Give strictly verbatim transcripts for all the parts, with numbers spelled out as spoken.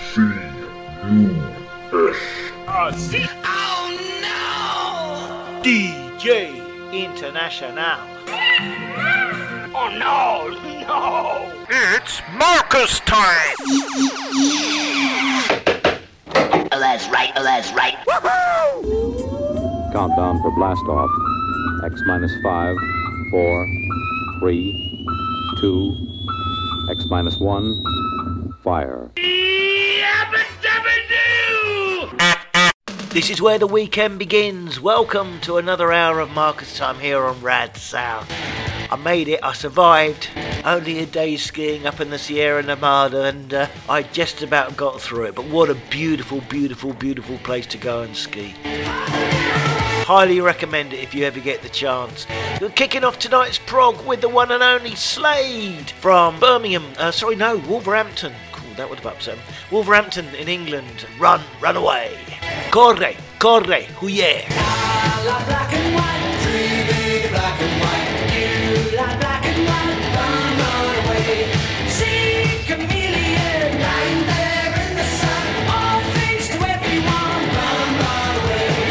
C U S. Oh, see? Oh no! D J International. Oh no, no! It's Marcus time! Oh, that's right, oh, that's right. Woohoo! Countdown for blast off. X minus five, four, three, two, X minus one, fire. This is where the weekend begins. Welcome to another hour of Marcus Time here on Rad Sound. I made it, I survived. Only a day skiing up in the Sierra Nevada and uh, I just about got through it. But what a beautiful, beautiful, beautiful place to go and ski. Highly recommend it if you ever get the chance. We're kicking off tonight's prog with the one and only Slade from Birmingham. Uh, sorry, no, Wolverhampton. Cool, that would have upset him. Wolverhampton in England. Run, run away. Corre, corre, huye. Like black and white, dreamy black and white. You like black and white, run, run away. See chameleon lying there in the sun. All things to everyone, run, run away.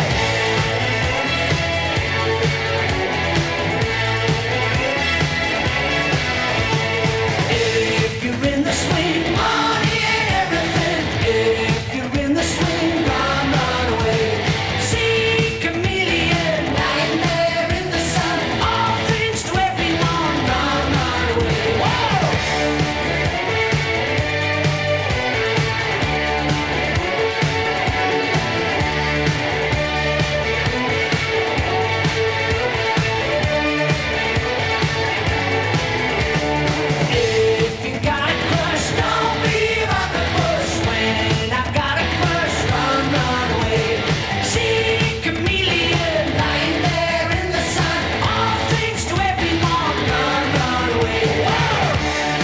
If you're in the swing, money ain't everything. If you're in the swing, run, run away. See chameleon lying there in the sun. All things to everyone, run, run away. Whoa! If you got a crush, don't be about the bush. When I've got a crush, run, run away. See chameleon lying there in the sun. All things to everyone, run, run away. Whoa!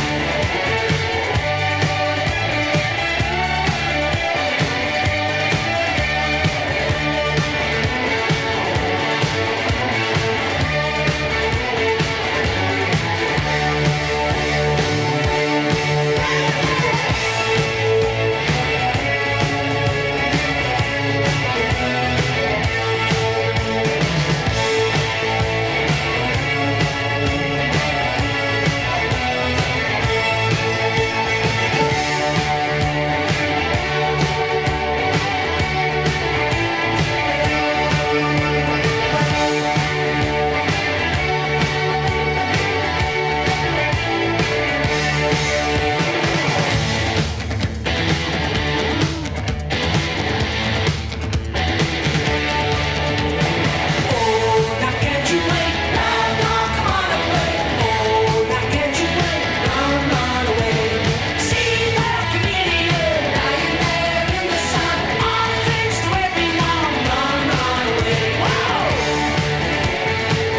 Oh, now can't you wait? Run, run, come on away. Oh, now can't you wait? Run, run away. See that chameleon lying there in the sun. All things to everyone, run, run away. Whoa!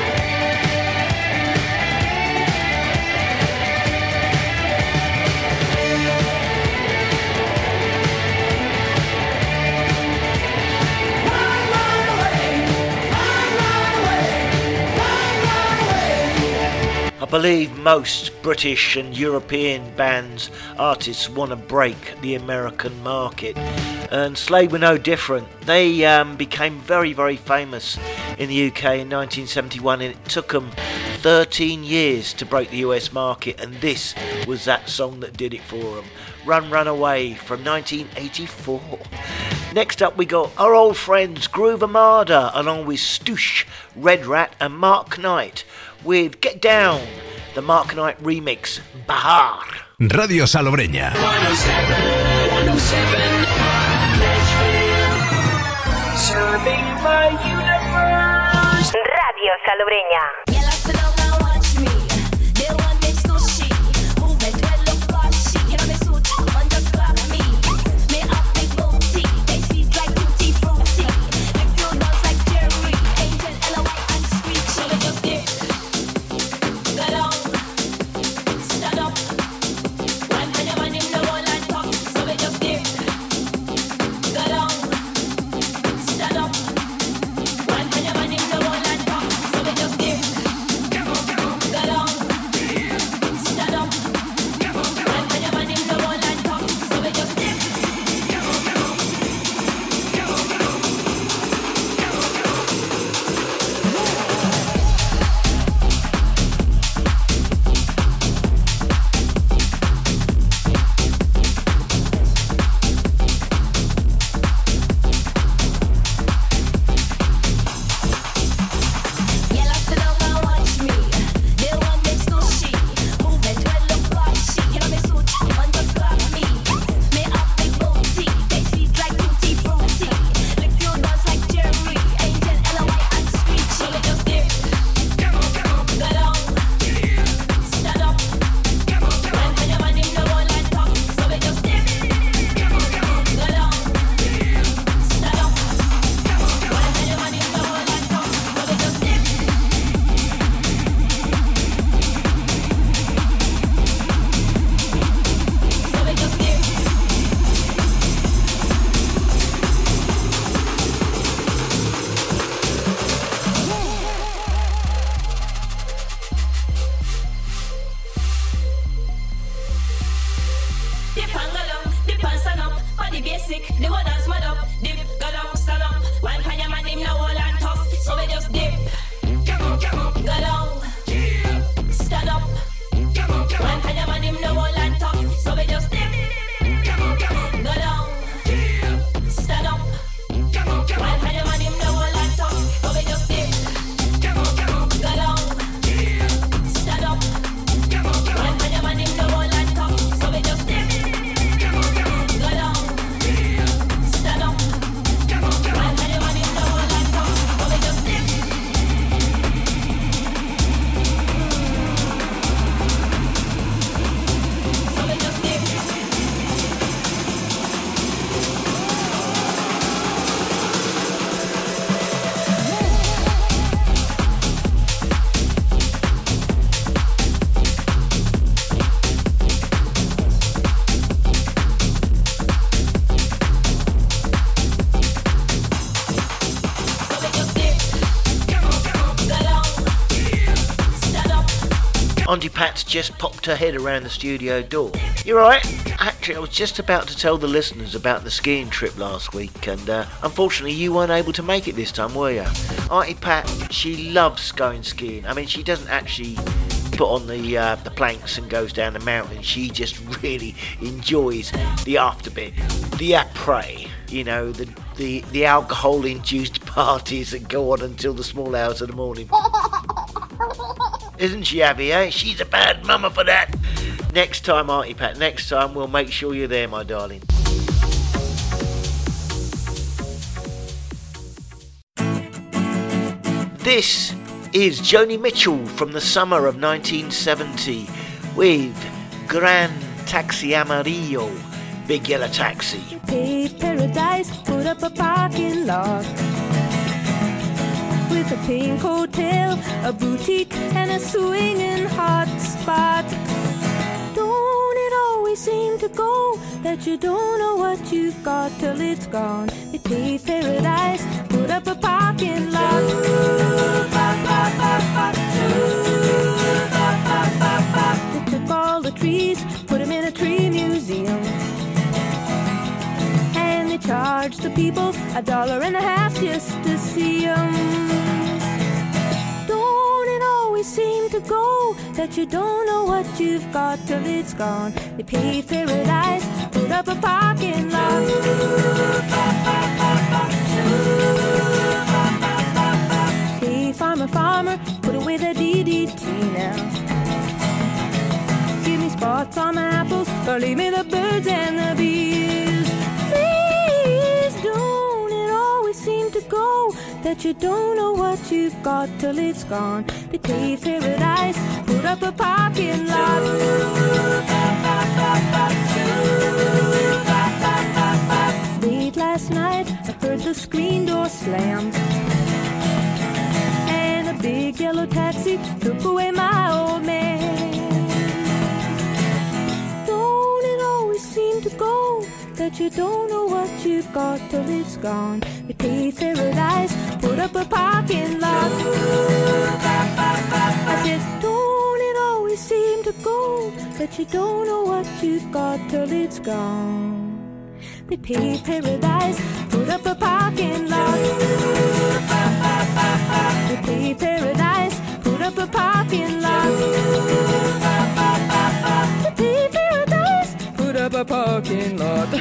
Run, run away. Run, run away. Run, run away. I believe most British and European bands, artists want to break the American market. And Slade were no different. They um, became very, very famous in the U K in nineteen seventy-one, and it took them thirteen years to break the U S market, and this was that song that did it for them. Run, Run Away from nineteen eighty-four. Next up we got our old friends Groove Armada along with Stoosh, Red Rat and Mark Knight with Get Down, the Mark Knight remix, Bahar. Radio Salobreña. Serving my universe. Radio Salobreña. Stand up. sick, the whole dance mad up. Dip, go down, stand up. One pan your man, him no hold and tough. So we just dip, go down, stand up. One pan your man, him no hold and tough. So we just dip, go down, stand up. One pan your man, him no hold and tough. So we just dip, go down, stand up. One pan your man, him no hold and tough. So we just dip, go down, stand up. One pan your man, him no hold and tough. So we just dip. So we just dip. So we just dip. Go down, stand up. Auntie Pat's just popped her head around the studio door. You're right. Actually, I was just about to tell the listeners about the skiing trip last week, and uh, unfortunately you weren't able to make it this time, were you? Auntie Pat, she loves going skiing. I mean, she doesn't actually put on the uh, the planks and goes down the mountain. She just really enjoys the after bit, the après. You know, the the, the alcohol-induced parties that go on until the small hours of the morning. Isn't she, Abby, eh? She's a bad mama for that. Next time, Auntie Pat, next time we'll make sure you're there, my darling. This is Joni Mitchell from the summer of nineteen seventy with Gran Taxi Amarillo, Big Yellow Taxi. Paved paradise, put up a parking lot with a pink hotel, a boutique, and a swinging hot spot. Don't it always seem to go that you don't know what you've got till it's gone? They paved paradise, put up a parking lot. They took all the trees, put them in a tree museum. And they charged the people a dollar and a half just to see them. Don't it always seem to go that you don't know what you've got till it's gone? They paved paradise, put up a parking lot. Hey, farmer, farmer, put away the D D T now. Give me spots on my apples, or leave me the birds and the bees. Please don't it always seem to go that you don't know what you've got till it's gone? They paved paradise, put up a parking lot. Late last night, I heard the screen door slam, and a big yellow taxi took away my old man. Don't it always seem to go that you don't know what you've got till it's gone? They paved paradise, put up a parking lot. I said, don't it always seem to go that you don't know what you've got till it's gone? They paved paradise, put up a parking lot. They paved paradise, put up a parking lot. They paved paradise, put up a parking lot.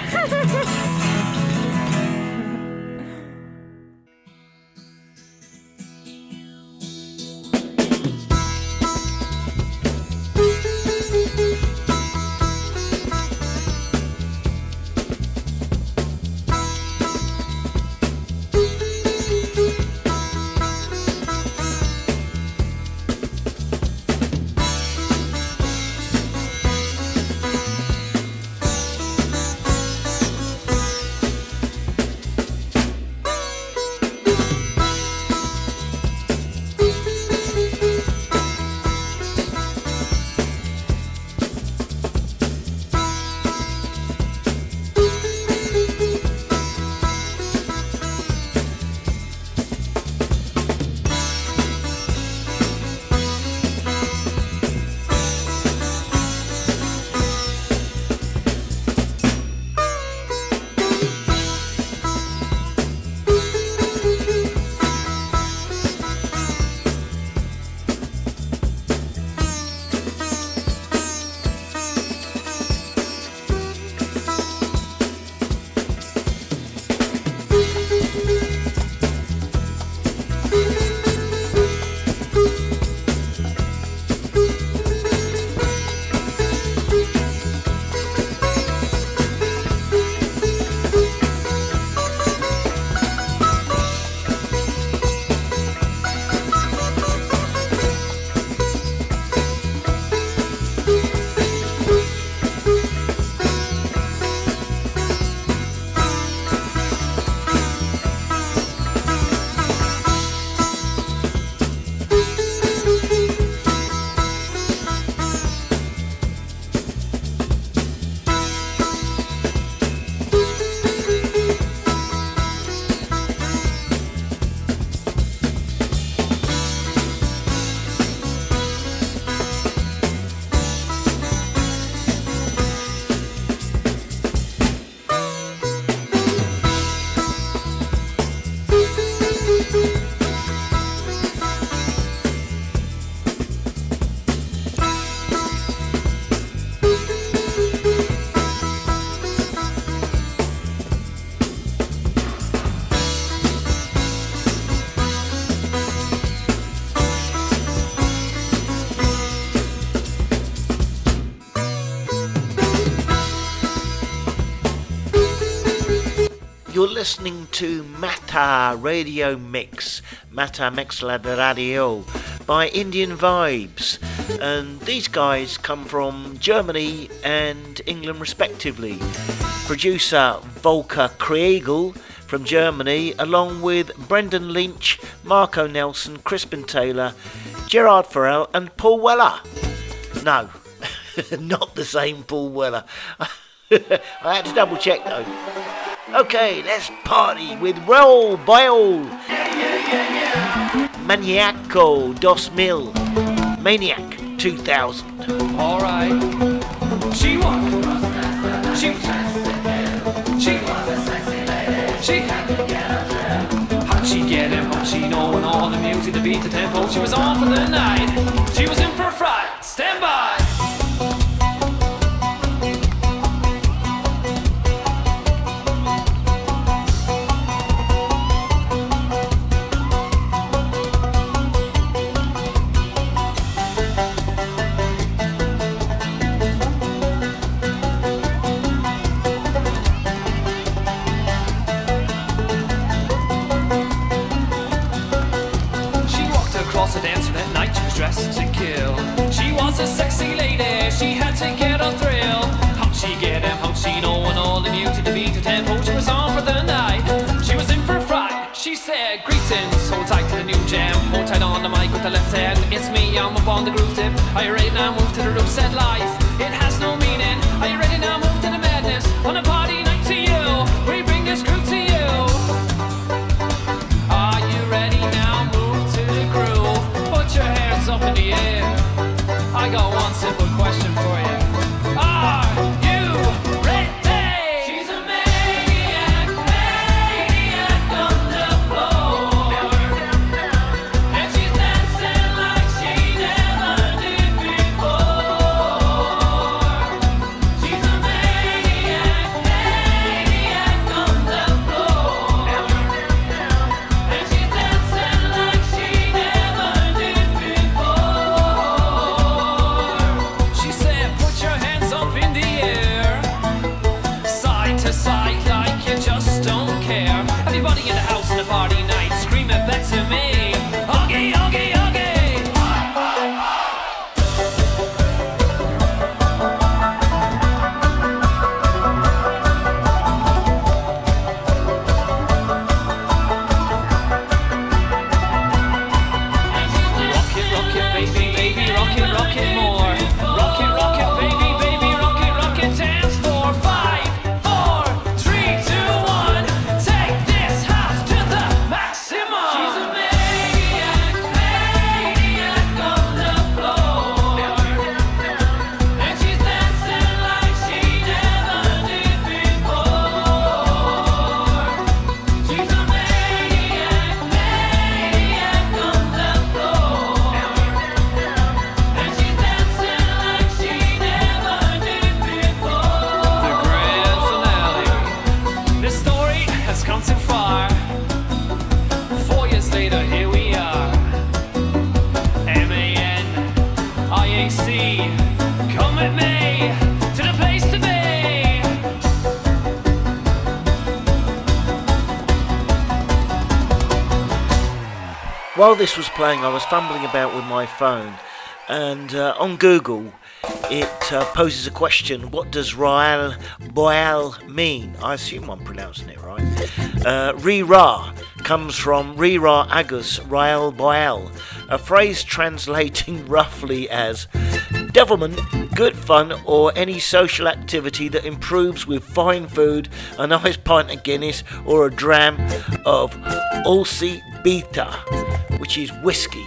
you're listening to Mata Radio Mix, Mata Mezcla de Radio by Indian Vibes, and these guys come from Germany and England respectively. Producer Volker Kriegel from Germany, along with Brendan Lynch, Marco Nelson, Crispin Taylor, Gerard Farrell and Paul Weller. No, not the same Paul Weller. I had to double check though. Okay, let's party with Raul Boyle, Maniaco dos Mil, Maniac two thousand. Alright. She was. She She She How'd she get him? How'd she know when all the music, the beat, the tempo? She was on for the night. She was in for a fright. Stand by. Dressed to kill. She was a sexy lady, she had to get a thrill. How'd she get him? How'd she know when all the music, the beat, the tempo? She was on for the night. She was in for a fright. She said, greetings, hold tight to the new jam. Hold tight on the mic with the left hand. It's me, I'm up on the groove tip. Are you ready now? Move to the room, set life. It has no meaning. Are you ready now? Move to the madness. On a party night to you. We bring this groove to you. Are you ready now? Move to the groove. Put your hands up in the air. I got one simple question for you. Are you ready? She's a maniac, maniac on the floor. And she's dancing like she never did before. She's a maniac, maniac on the floor. And she's dancing like she never did before. She said, put your hands up in the air, side to side like you just don't care. Everybody in the house on a party night, scream it back to me. Oogie, oogie, oogie. Rock it, rock it, baby, baby, rock it, rock it more. Rock it, rock it, baby, baby, rock it, rock it. Dance for five, four, three, two, one. Take this house to the maximum. She's a maniac, maniac on the floor. And she's dancing like she never did before. She's a maniac, maniac on the floor. And she's dancing like she never did before. The grand finale. This story has come too far. Four years later, here we are. M A N I A C. Come with me to the place to be. While this was playing, I was fumbling about with my phone, and uh, on Google it uh, poses a question: what does Raul Boyle mean? I assume I'm pronouncing it right. Uh, Re-Ra comes from Re-Ra Agus Raul Boyle, a phrase translating roughly as devilment, good fun, or any social activity that improves with fine food, a nice pint of Guinness, or a dram of Ulsi Beta, which is whiskey.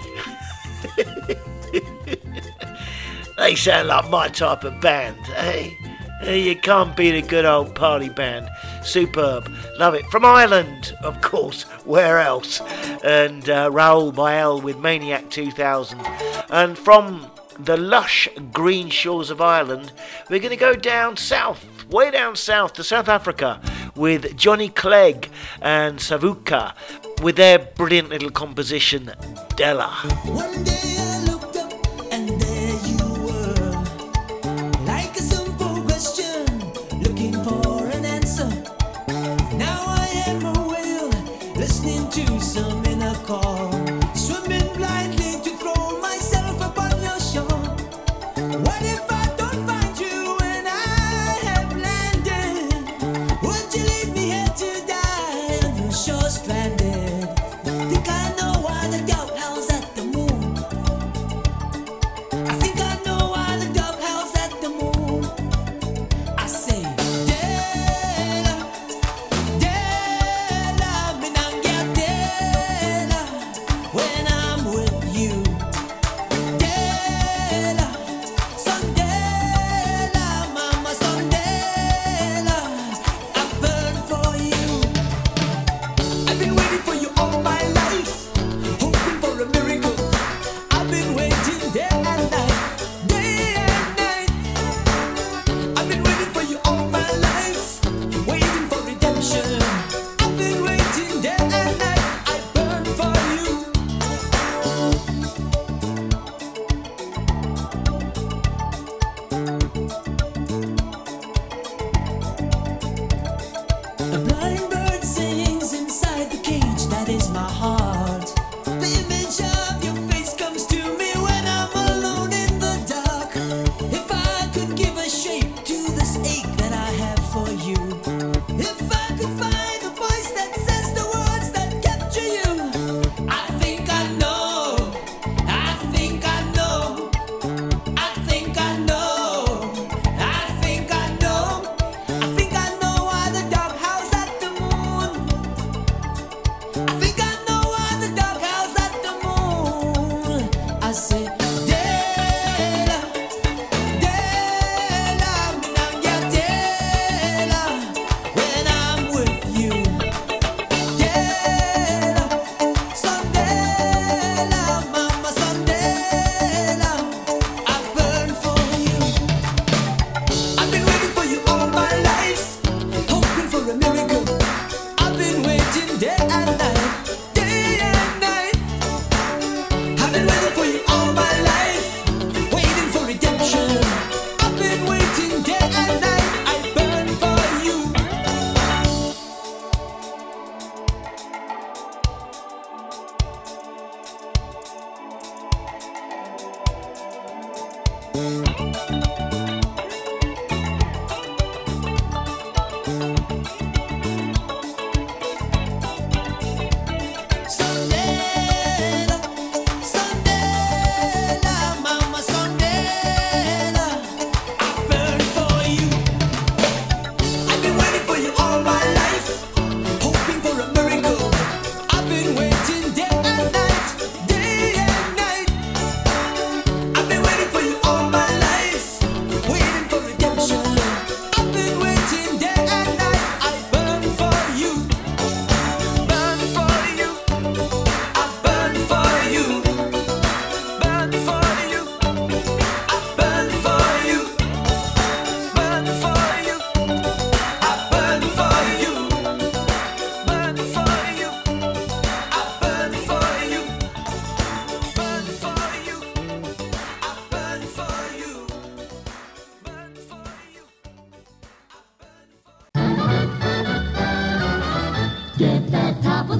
They sound like my type of band, eh? Eh, You can't beat a good old party band. Superb. Love it. From Ireland, of course. Where else? And uh, Raul Boyle with Maniac two thousand. And from the lush green shores of Ireland, we're going to go down south, way down south to South Africa, with Johnny Clegg and Savuka with their brilliant little composition, Della. One day I looked up and there you were, like a simple question, looking for an answer. Now I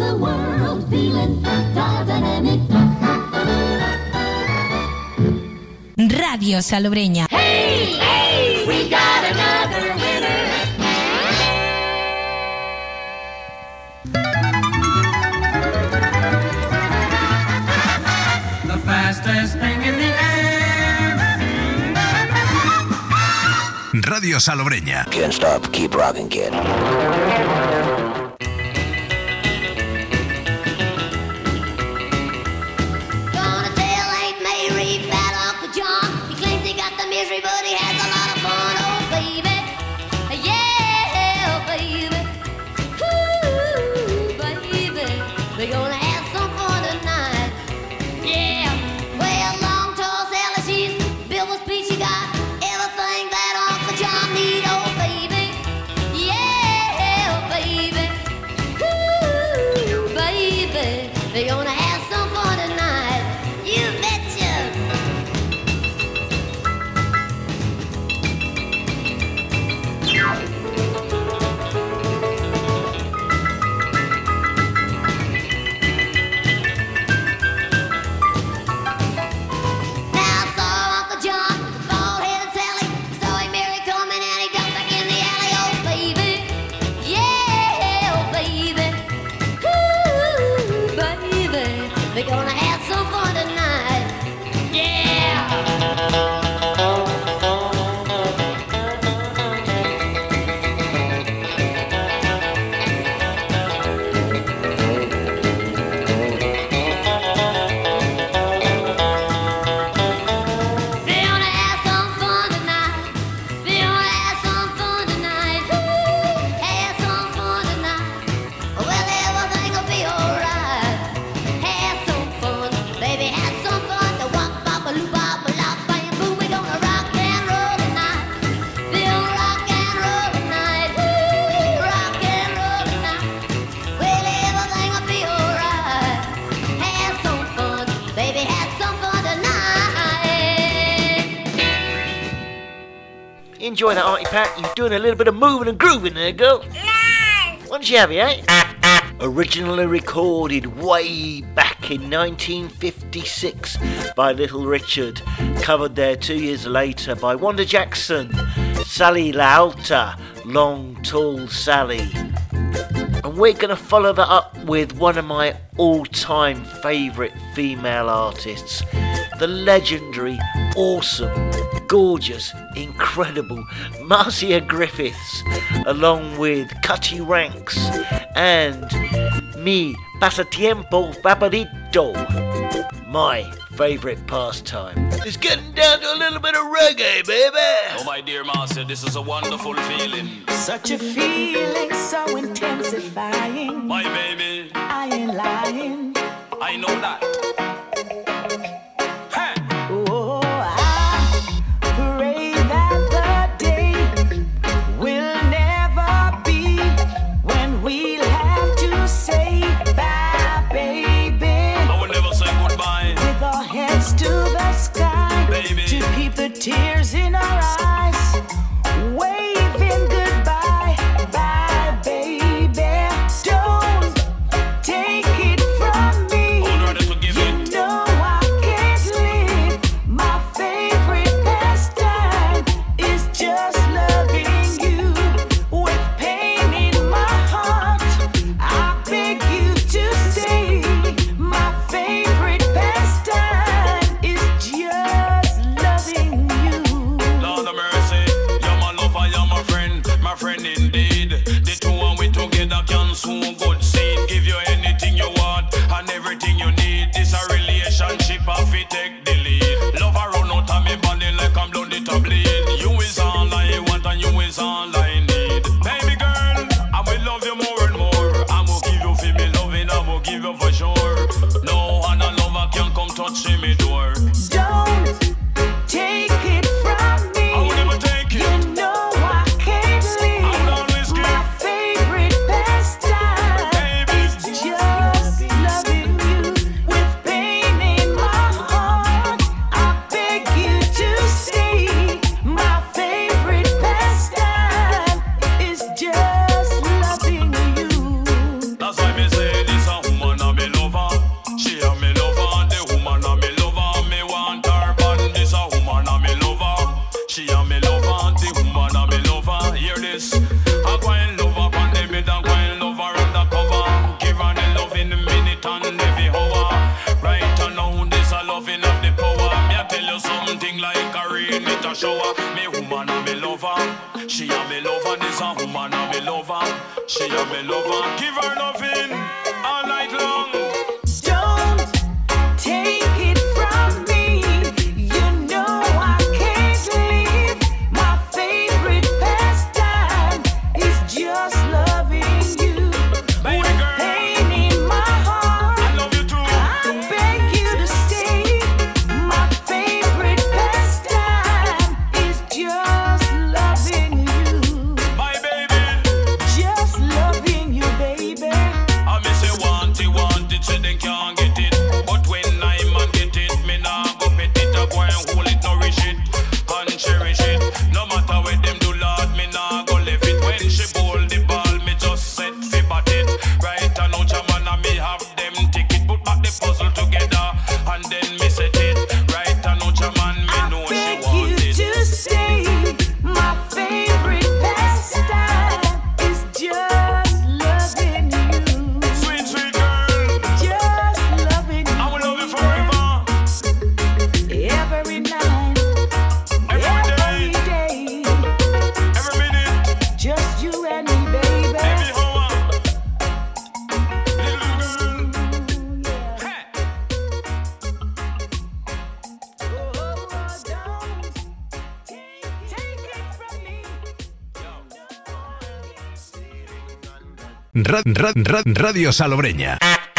the world, feeling dynamic. Radio Salobreña. Hey, hey, we got another winner. The fastest thing in the air. Radio Salobreña. Can't stop, keep rocking, kid. Gonna tell Aunt Mary about Uncle John. He claims he got the misery, but he has a lot of fun. Oh, baby. Yeah, baby. Ooh, baby. We're gonna have some fun tonight. Yeah. Well, long, tall Sally, she's built with speech. She got everything that Uncle John need. Oh, baby. Yeah, baby. Ooh, baby. We're gonna have some fun tonight. You betcha. Now I saw Uncle John, bald-headed Sally. Saw him Mary coming and he ducked back in the alley. Oh, baby. Yeah, oh, baby. Ooh, baby. We're gonna have some fun tonight. Yeah. We're gonna have some fun tonight. We're gonna have some fun tonight. Ooh, have some fun tonight. Well, everything'll be alright. Have some fun, baby. Have some fun. The wop, bop, a loop, bop, a lop, bam, boom. We're gonna rock and roll tonight. We're gonna rock and roll tonight. Ooh, rock and roll tonight. Well, everything'll be alright. Have some fun, baby. Have some fun tonight. Enjoy that, Auntie Pat. You're doing a little bit of moving and grooving there, girl. What did you have, eh? Originally recorded way back in nineteen fifty-six by Little Richard. Covered there two years later by Wanda Jackson. Sally La Alta, Long Tall Sally. And we're going to follow that up with one of my all-time favourite female artists. The legendary, awesome, gorgeous, incredible Marcia Griffiths, along with Cutty Ranks and Mi Pasatiempo Favorito, my favourite pastime. It's getting down to a little bit of reggae, baby. Oh, my dear Marcia, this is a wonderful feeling. Such a feeling so intensifying. My baby, I ain't lying. I know that. Hey. Oh, I pray that the day will never be when we'll have to say bye, baby. I will never say goodbye. With our heads to the sky, baby, to keep the tears in our eyes, waving goodbye, bye, baby. Don't take it from me. Hold on to give it. She a me lover, this a woman a me lover. She a me lover, give her loving all night long. Don't take it from me. You know I can't live. My favorite pastime is just loving you. Baby With girl, pain in my heart, I love you too. I beg you to stay. My favorite pastime is just loving you. My baby, Just loving you, baby. I me say want it, want it, say they can't get it. But when I man get it, me nah go pet it. I go and hold it, nourish it, and cherish it. No matter what them do, Lord, me nah go left it. When she bowl the ball, me just set fi bat it. Right and out, man, and me have them ticket. Put back the puzzle together, and then me set it. Right and out, man, me know she Beg want you it. to stay. My favorite pastime is just loving you. Sweet, sweet girl, Just loving I will love you forever, you every night, every every day, day. every minute, Just you and me, baby. every hour. Little girl, hey. Oh, don't take, take it from me. Ra- ra- ra- Radio Salobreña.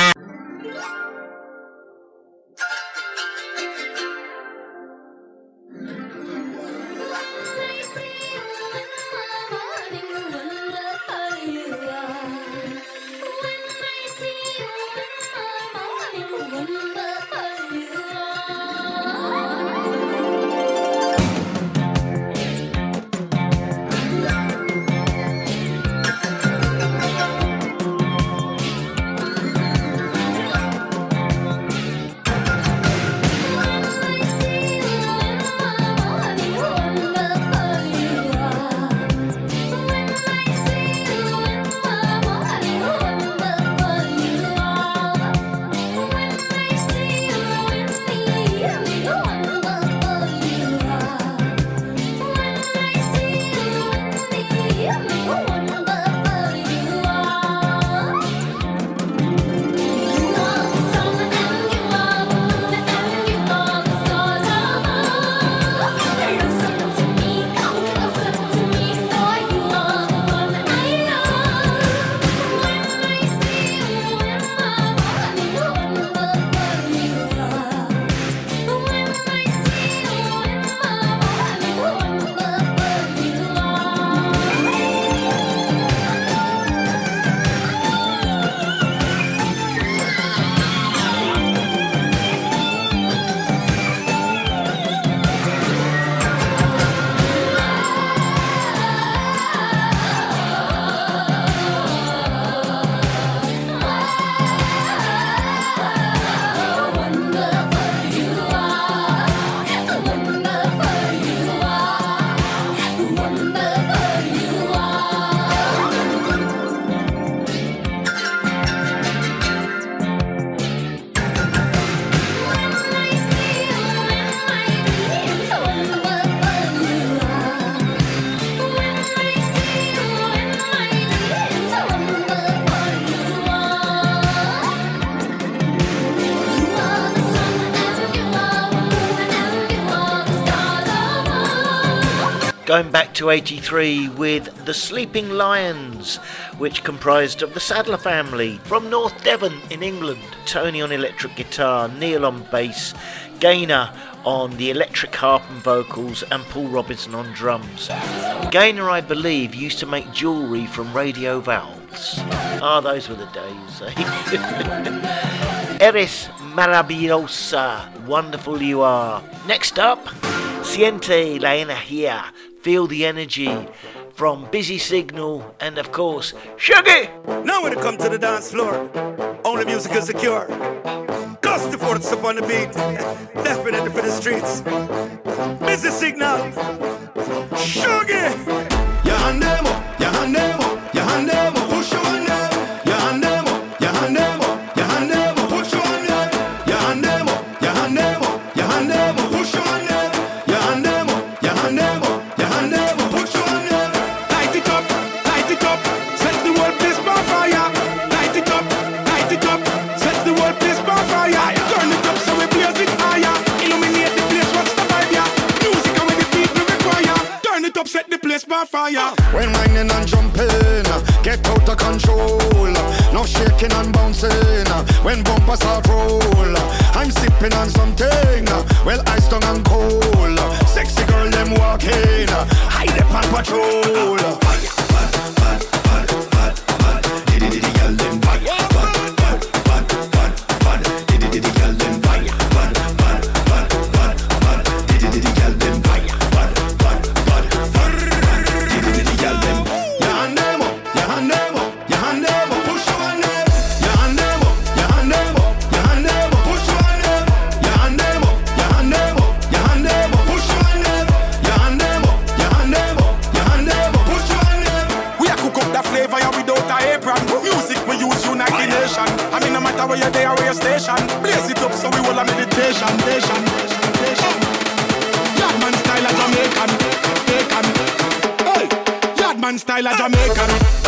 Going back to eighty-three with the Sleeping Lions, which comprised of the Sadler family from North Devon in England. Tony on electric guitar, Neil on bass, Gaynor on the electric harp and vocals, and Paul Robinson on drums. Gaynor, I believe, used to make jewellery from radio valves. Ah, those were the days, eh? Eres maravillosa, wonderful you are. Next up, Siente la energía, feel the energy, from Busy Signal and, of course, Shaggy! Now when it comes to the dance floor, only music is secure. Gusty forts up on the beat, definitely for the streets. Busy Signal, Shaggy! Ya andemo, ya andemo, ya andemo, push your hand up. Ya andemo, ya andemo, ya andemo, push your hand up. Ya andemo, ya andemo, ya andemo, push your hand up. Ya andemo, ya andemo, ya andemo, push your hand up. by fire. When whining and jumping, get out of control. No shaking and bouncing. When bumpers start roll, I'm sipping on something. Well, ice tongue and cold. Sexy girl, them walking. Hide up on patrol. Where you're there, where your station. Blaze it up so we will a meditation. Nation, nation. Yardman style of Jamaican. Jamaican. Hey, Yardman style of Jamaican.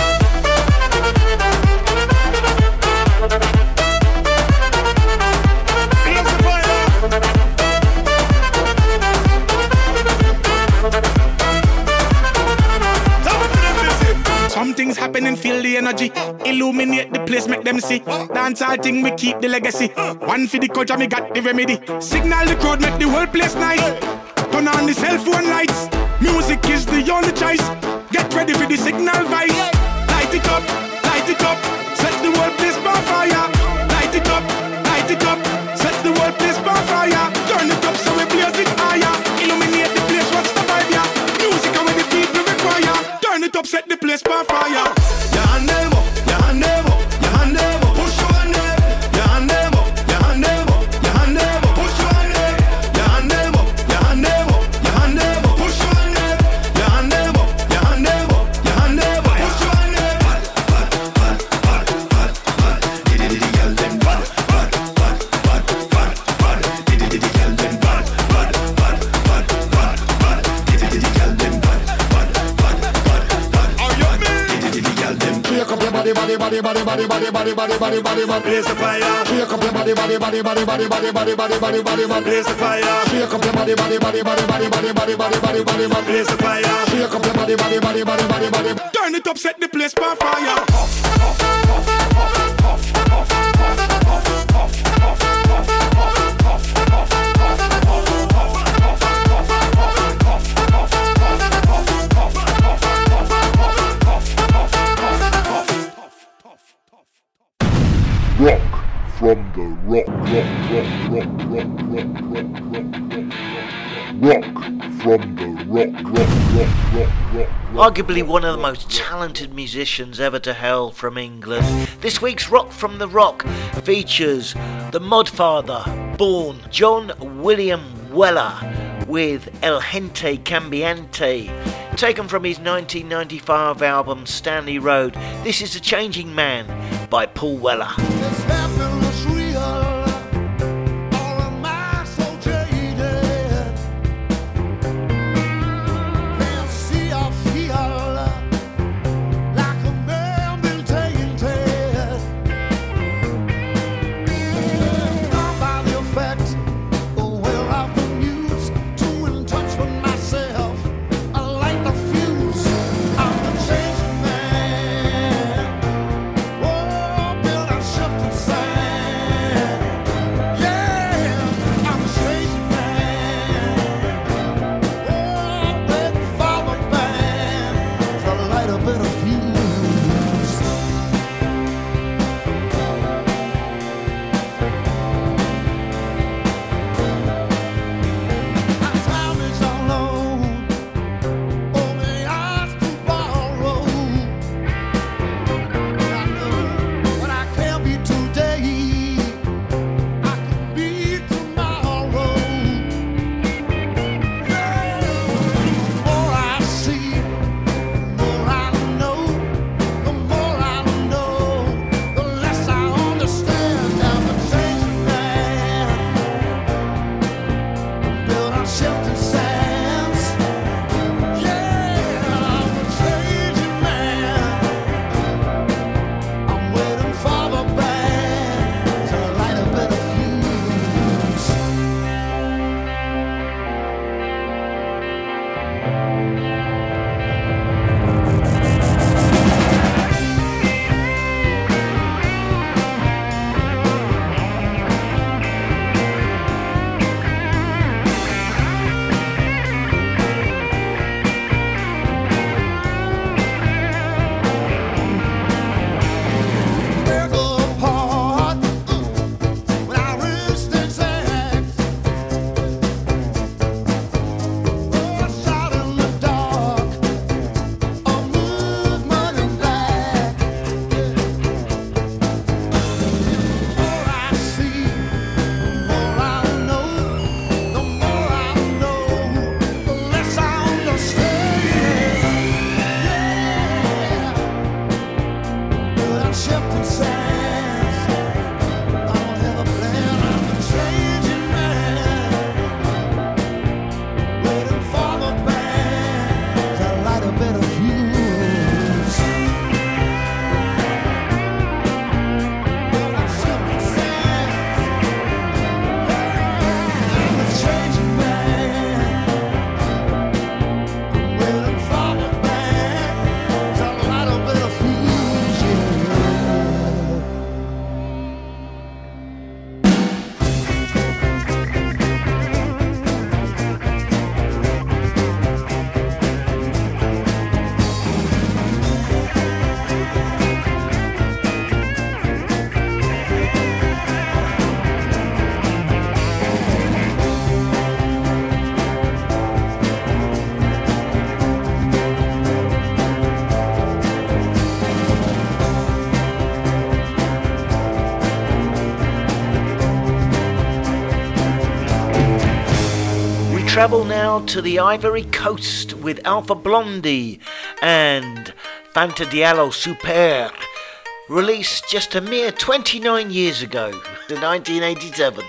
Some things happen and feel the energy. Illuminate the place, make them see. Dance all thing, we keep the legacy. One for the culture, me got the remedy. Signal the crowd, make the whole place nice. Turn on the cell phone lights. Music is the only choice. Get ready for the signal vibe. Light it up, light it up. Set the whole place by fire. Light it up, light it up. Set the whole place by fire. Turn it up so we blaze it higher. Illuminate the place, what's the vibe, yeah? Music and when the people require. Turn it up, set the place by fire. Your hand them up, your hand them up, your hand them up. Push your hand them, your hand them up, your hand them up, your hand them up. Push your hand them, your hand them up, your hand them up, your hand them up. Push your hand them, your hand them up, your hand them up, your hand them up. Push your hand them. Bad, bad, bad, bad, bad. Diddy diddy girl them bad, bad, bad, bad, bad, bad. Diddy diddy girl them bad, bad, bad, bad, bad, bad. Diddy diddy girl them bad, bad, bad, bad, bad. Are you me? Diddy diddy girl them. Shake up your body, body, body, body, body, body, body, body, body, body, body. Blaze the fire. Shake up your body, body, body, body, body, body, body, body, body, body, body. Blaze the fire. Shake up your body, body, body, body, body, body, body, body, body, body, body. Blaze the fire. Shake up your body, body, body, body, body, body. Turn it up, set the place by fire. Off, off, off, off, off, off, off, off, off, Rock from the rock, rock, rock, rock, rock, rock, rock, rock, rock from the rock, rock, rock, rock, rock. Arguably one of the most talented musicians ever to hail from England. This week's Rock from the Rock features the Modfather, born John William Weller, with El Gente Cambiante, taken from his nineteen ninety-five album Stanley Road. This is A Changing Man by Paul Weller. Shift inside. travel now to the Ivory Coast with Alpha Blondy and Fanta Diallo Super, released just a mere twenty-nine years ago, in nineteen eighty-seven.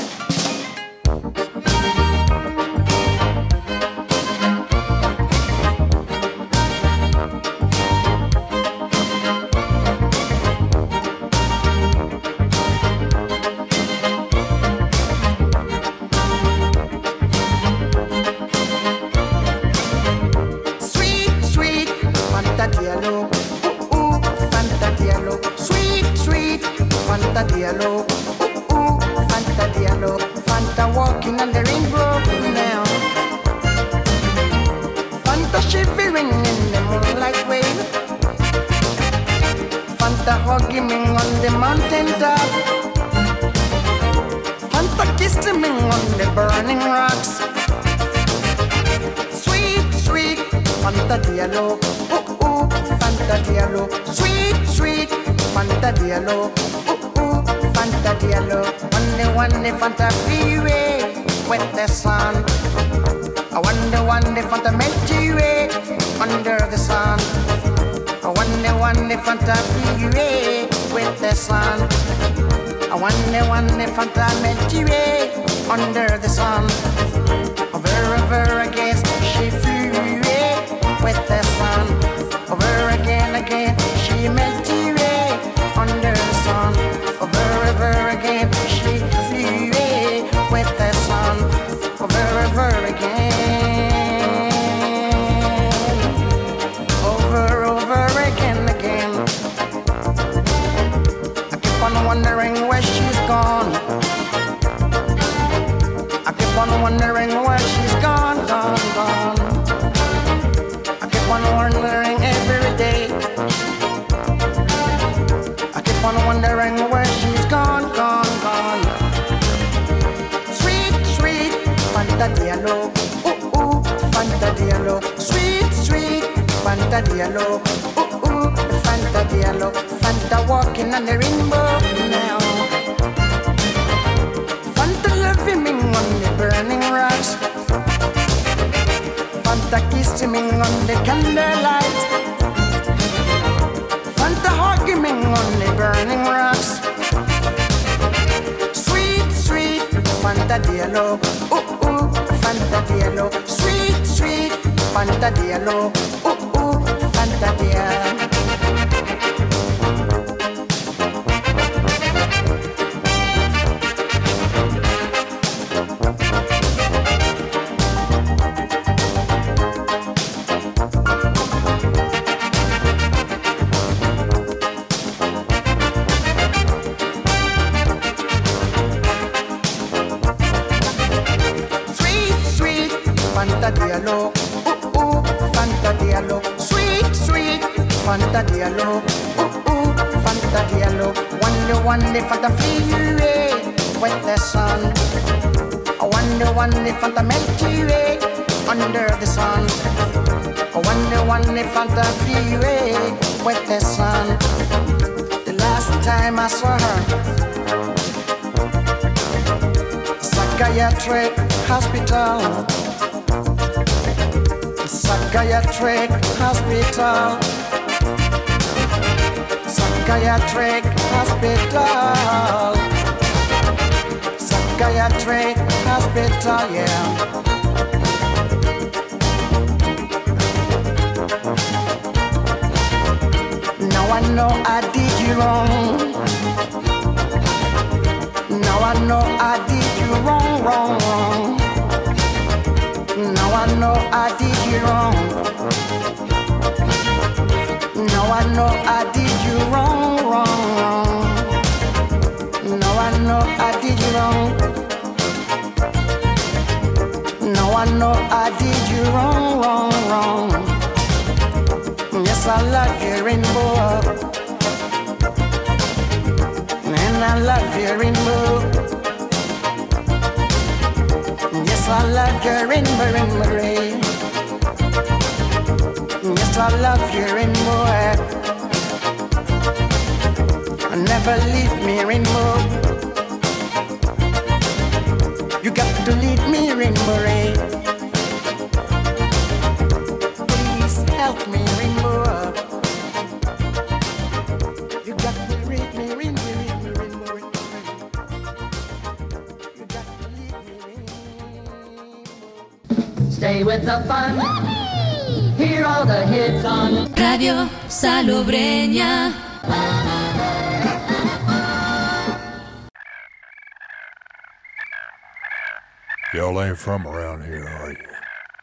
Psychiatric hospital. Psychiatric hospital. Psychiatric hospital. Psychiatric hospital, yeah. Now I know I did you wrong. Now I know I did you wrong, wrong, wrong. Now I know I did you wrong. Now I know I did you wrong, wrong, wrong. Now I know I did you wrong. Now I know I did you wrong, wrong, wrong. Yes, I love your rainbow. And I love your rainbow. Yes, I love your rainbow, rainbow ray. Yes, I love your rainbow. Never leave me, rainbow. You got to lead me, rainbow ray. help me remember. You got to read me, read me, read me, read me, read me. You got to lead me. Stay with the fun. Hear all the hits on Radio Salobreña. Y'all ain't from around here, are you?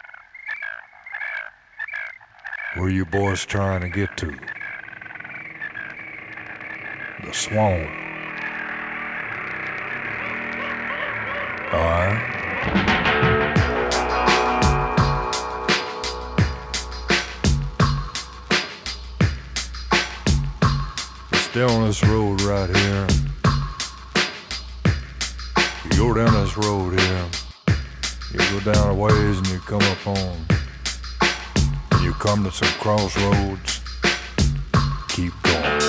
Where you boys trying to get to? The Swamp. Alright. Stay on this road right here. You go down this road here. You go down a ways and you come up on. And you come to some crossroads. Keep going.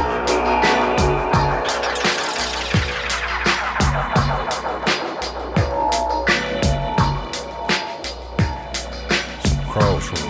Some crossroads.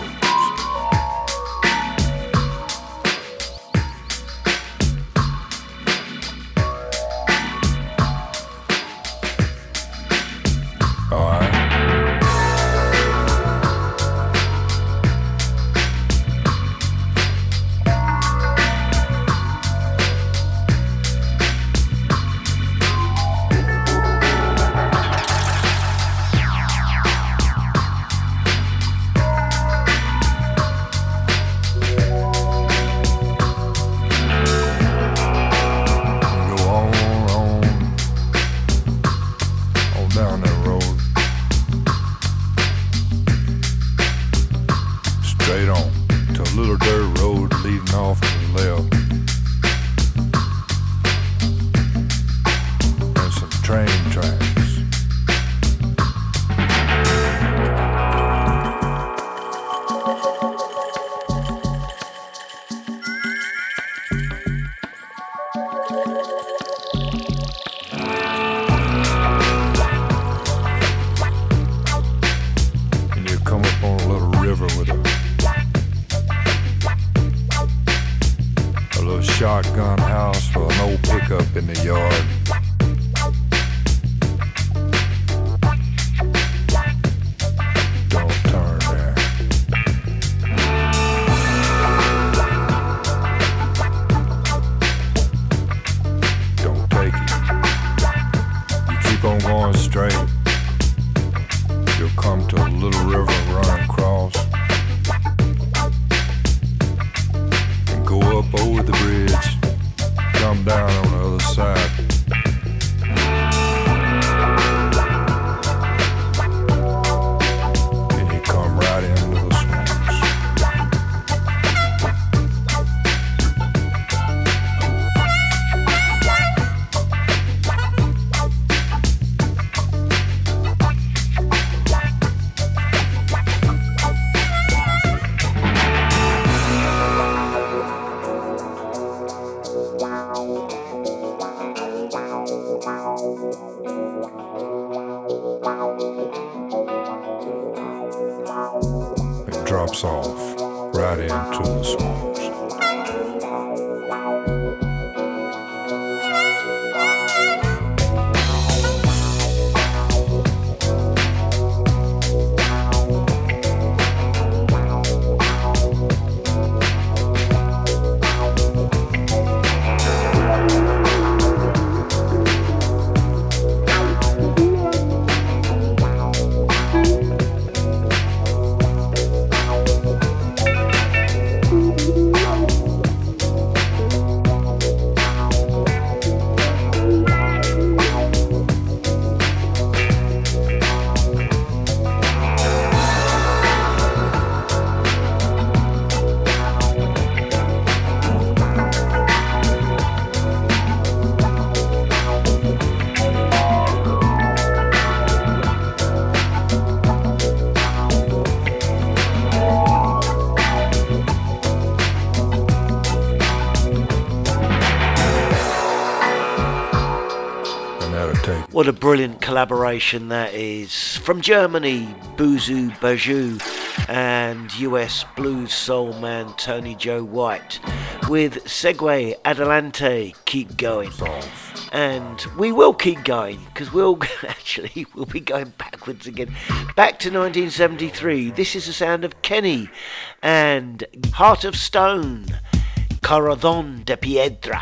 What a brilliant collaboration that is. From Germany, Buzu Baju and U S blues soul man Tony Joe White with Segue Adelante, Keep Going. And we will keep going, because we'll actually we'll be going backwards again. Back to nineteen seventy-three. This is the sound of Kenny and Heart of Stone, Corazón de Piedra.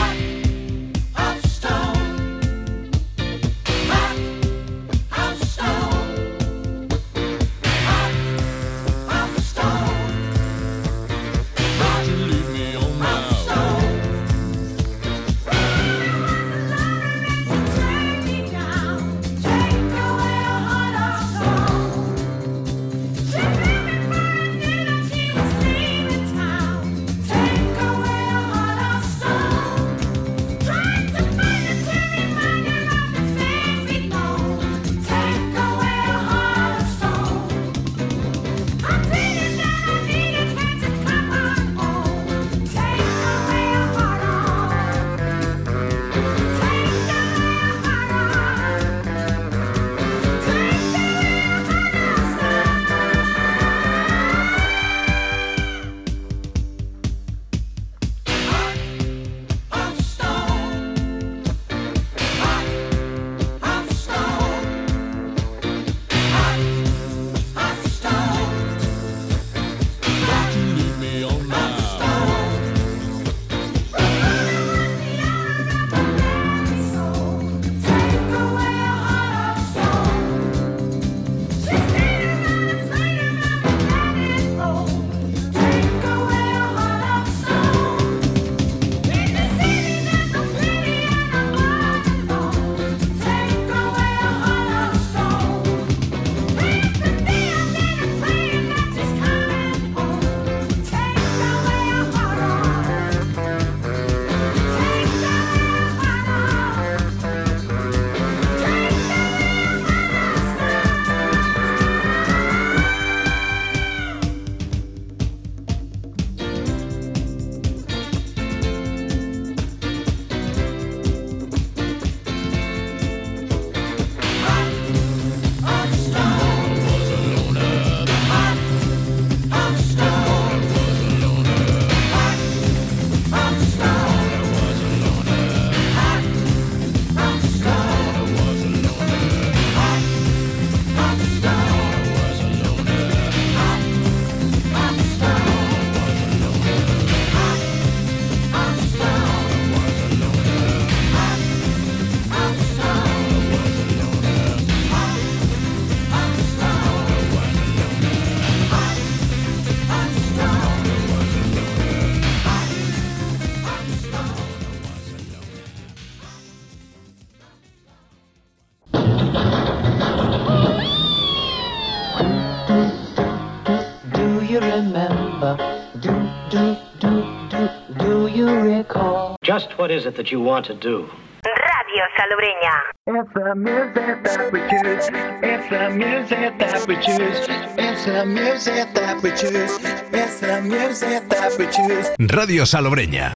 Just what is it that you want to do? Radio Salobreña. It's the music that we choose. It's the music that we choose. It's the music that we choose. It's the music that we choose. Radio Salobreña.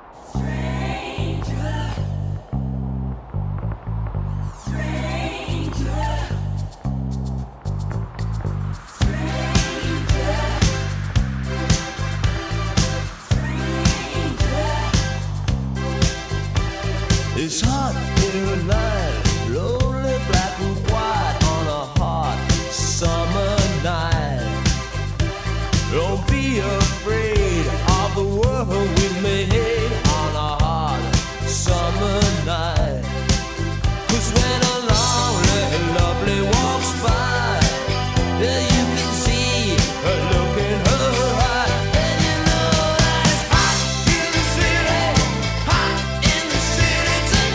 It's hot in the night, lonely, black and white on a hot summer night. Don't be afraid of the world we made on a hot summer night. 'Cause when a lonely and lovely walks by, yeah, you can see her look in her eye, and you know that it's hot in the city, hot in the city.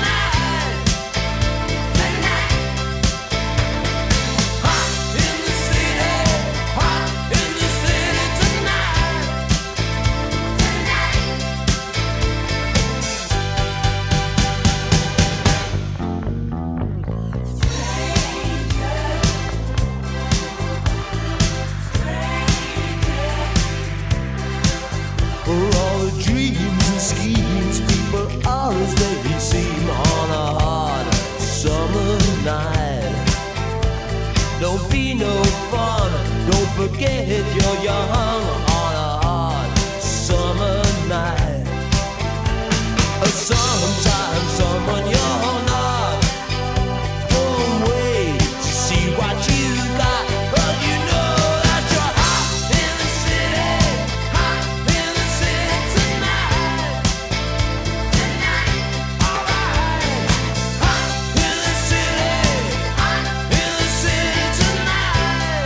For all the dreams and schemes, people are as they seem on a hot summer night. Don't be no fun Don't forget you're young on a hot summer night. Sometimes someone you're not won't wait to see what you got, but you know that you're hot in the city, hot in the city tonight. Tonight, alright. Hot in the city, hot in the city tonight.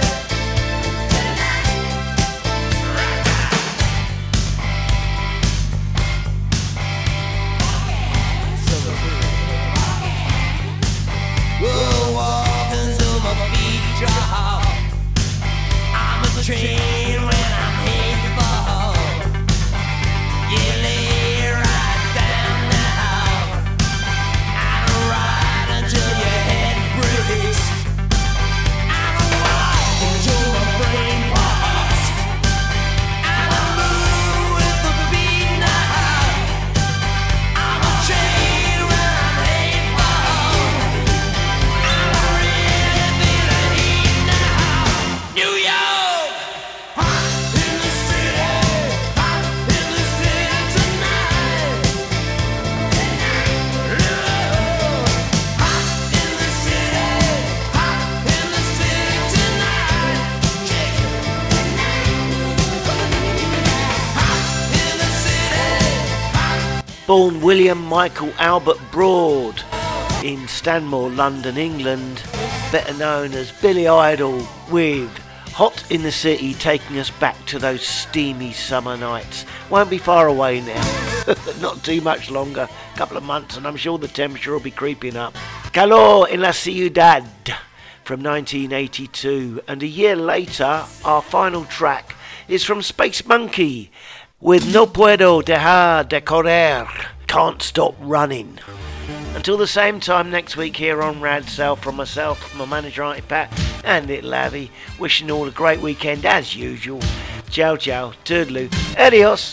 We'll walk until my feet drop. I'm a train when I'm headed for home. You lay right down now. I don't ride until your head breaks. I don't walk until my brain pops. I don't move with the beat now. I'm a train when I'm headed for home. New York, hot in the city, hot in the city tonight. Tonight, hot in the city, hot in the city tonight. Hot in the city. Born William Michael Albert Broad in Stanmore, London, England, better known as Billy Idol, with Hot in the City taking us back to those steamy summer nights. Won't be far away now, not too much longer, a couple of months, and I'm sure the temperature will be creeping up. Calor en la Ciudad from nineteen eighty-two, and a year later our final track is from Space Monkey with No Puedo Dejar de Correr, Can't Stop Running. Until the same time next week here on Rad Cell, from myself, my manager Auntie Pat and Little Abby, wishing all a great weekend as usual. Ciao ciao, toodaloo, adios.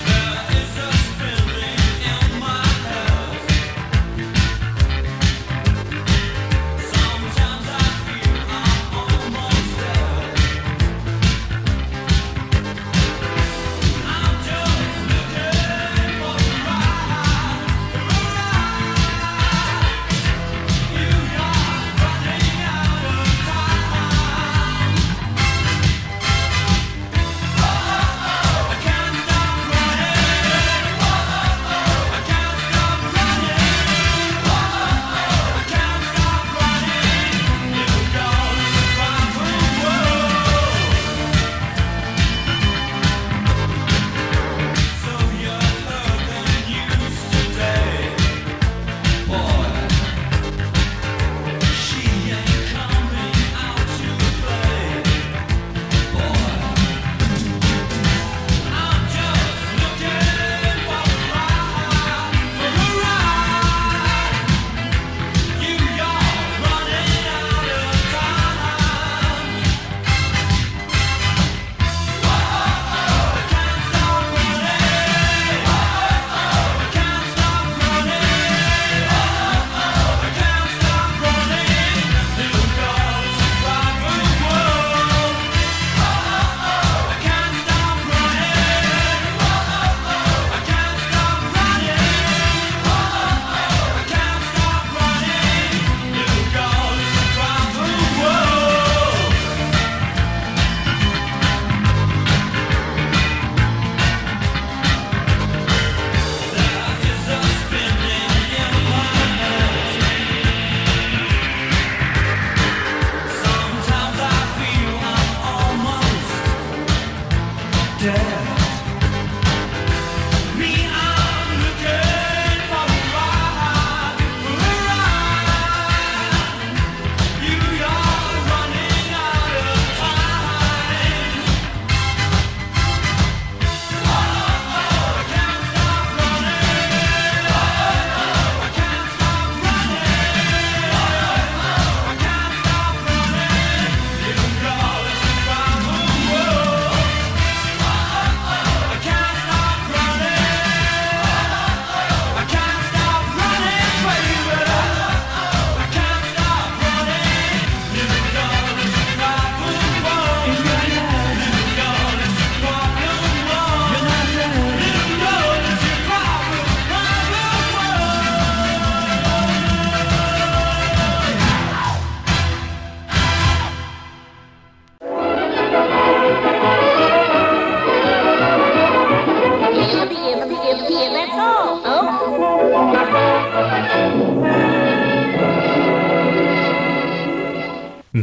Running.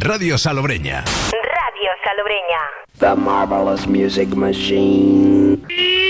Radio Salobreña. Radio Salobreña. The Marvelous Music Machine.